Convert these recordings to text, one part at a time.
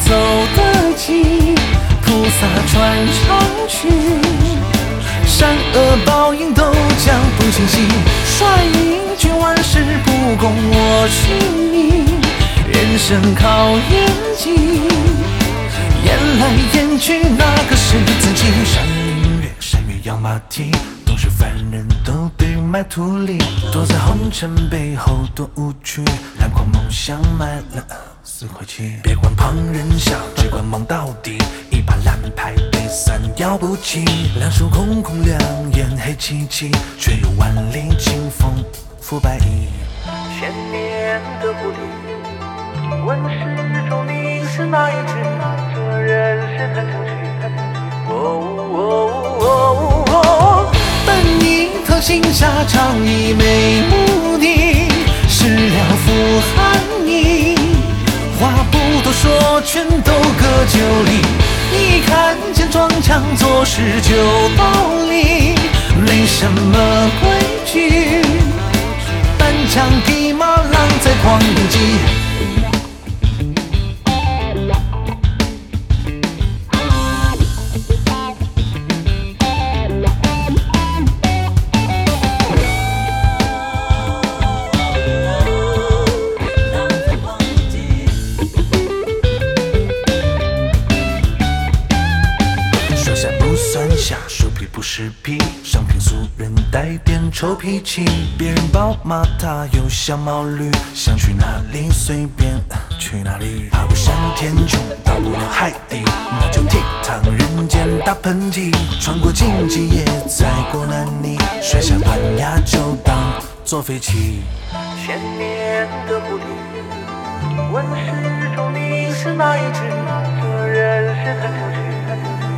走得急，菩萨传长曲，善恶报应都将不清晰。率一句万事不公我去你，人生考验机，言来言去那个是自己。山林月，山月养马蹄，都是凡人都对埋土里，躲在红尘背后多无趣，篮筐梦想埋了死灰气。别管旁人笑，只管忙到底，一把烂牌被散要不起，两手空空两眼黑漆漆，却有万里清风拂白衣。千年的狐狸，问世中你是哪一只？这人世看成趣，看成趣。本你特行侠仗义没目的，事了付寒意，话不多说，全都各就里。一看见装腔作势就道理，没什么规矩，单枪匹马浪在狂奔急。手皮不是皮，上品俗人带点臭脾气。别人宝马他有小毛驴，想去哪里随便去哪里。爬不上天穹，到不了海底，那就倜傥人间打喷嚏。穿过荆棘也踩过烂泥，摔下断崖就当坐飞机。千年的狐狸，问世中你是哪一只？这人世看成趣，看成趣。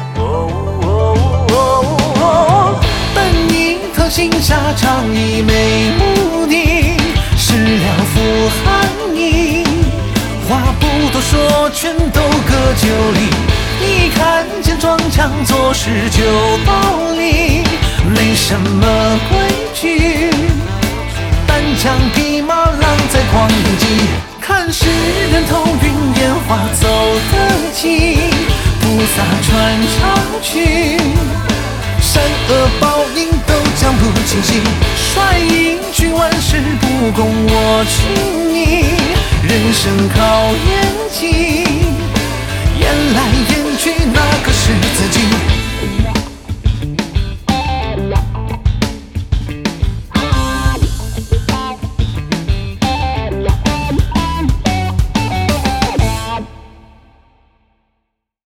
本你特行侠仗义没目的，事了付寒意，话不多说，全都各就里。一看见装腔作势就道理，没什么规矩，单枪匹马浪在狂奔急。看世人头晕眼花走得急，菩萨传长曲，善恶报应都将不清晰。率一句万事不公我去你，人生考验机，言来言